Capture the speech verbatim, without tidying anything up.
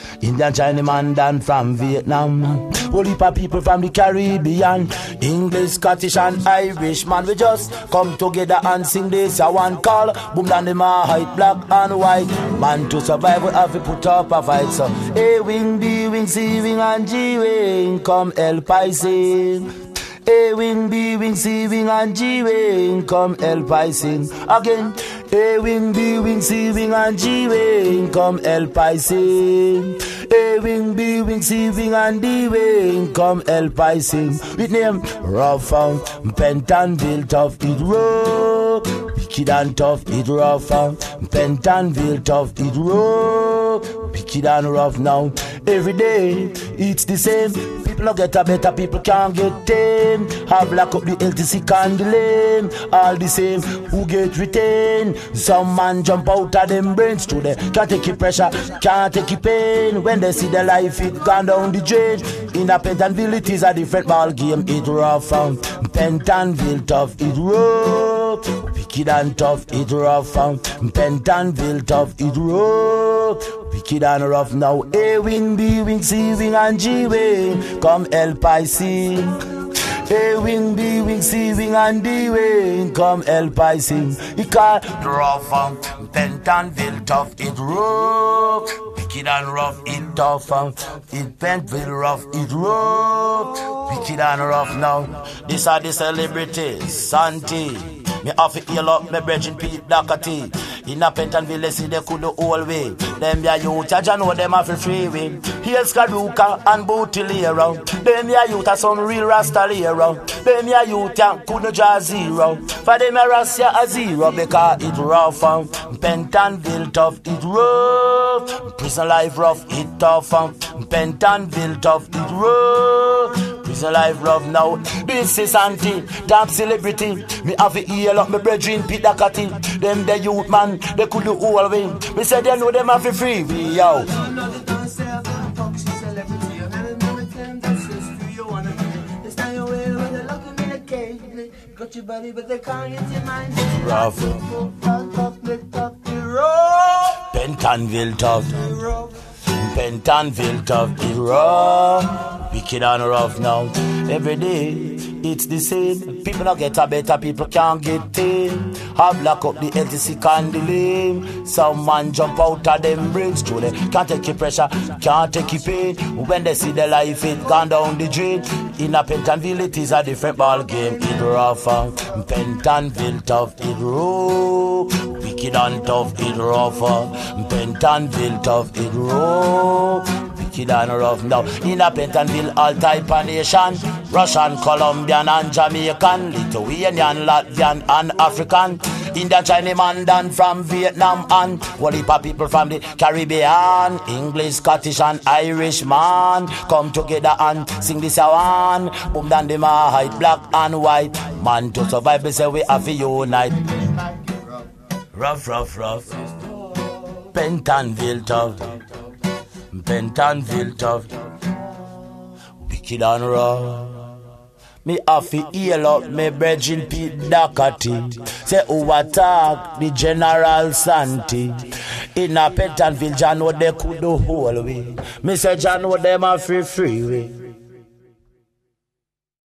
Indian, Chinese man down from Vietnam. Whole heap of people from the Caribbean, English, Scottish and Irish man. We just come together and sing this a one call. Boom down the height, black and white. Man to survive we have to put up a fight. So A wing, B wing, C wing and G wing, come help I sing. A wing, B wing, C wing and G wing, come help I sing. Again. A wing, B wing, C wing and G wing, come help I sing. A wing, B wing, C wing and D wing, come help I sing. With name rough and Pentonville tough it rough. Wicked and tough it rough and Pentonville tough it rough. Wicked and rough now. Every day it's the same. People don't get a better, people can't get tame. Have lock up the L T C candle. All the same, who get retained? Some man jump out of them brains to them. Can't take it pressure, can't take it pain. When they see the life, it gone down the drain. In a Pentonville, it is a different ball game. It rough and Pentonville tough, it rough. Wicked and tough, it rough and Pentonville tough, it rough. Wicked and rough now. A wing, B wing, C wing and G wing, come help I sing. A wing, B wing, C wing and D wing, come help I sing. It call rough and Pentonville tough, it rough. Wicked and rough, it tough and it Pentonville rough, it rough. Wicked and rough now. These are the celebrities, Santi. Me have to heal up me brethren Pete Doherty. In a Pentonville, they see they could do all way. Them ya youth, I know them have a free way. Here's Kaduka and Bootilero. Them ya youth are some real Rastalero. Them ya youth ya couldn't draw zero. For them ya Rastia a zero because it rough and Pentonville tough, it rough. Prison life rough, it tough and Pentonville tough, it rough. Prison life rough now. This is Auntie, top celebrity. Me have to heal up me brethren Pete Doherty. Them the youth man, they could do all way. Me said they know them have to free we yo. Got your body, but they can't get your mind. Rough. Pentonville tough. Pentonville tough. It rough. Wicked and rough now. Every day it's the same. People don't get a better, people can't get tame. Have lock up the L T C candle. Some man jump out of them brains to them. Can't take your pressure, can't take your pain. When they see the life, it gone down the drain. In a Pentonville, it is a different ball game. It rough and Pentonville tough, it rough. Wicked and tough, it rough and Pentonville tough, it rough. Wicked and rough now. In a Pentonville, all type of nation. Russian, Colombian and Jamaican, Lithuanian, Latvian and African. Indian, Chinese man down from Vietnam and whole heap of people from the Caribbean, English, Scottish and Irish man. Come together and sing this a one. Boom down the height, black and white. Man to survive, we say we have to unite. Rough, rough, rough. Pentonville tough. Pentonville tough. Wicked and rough. Me have to heal up me brethren Pete Doherty. Say who attack the General Santi. In a Pentonville, John know they could do whole way. Me say John know them a free free way.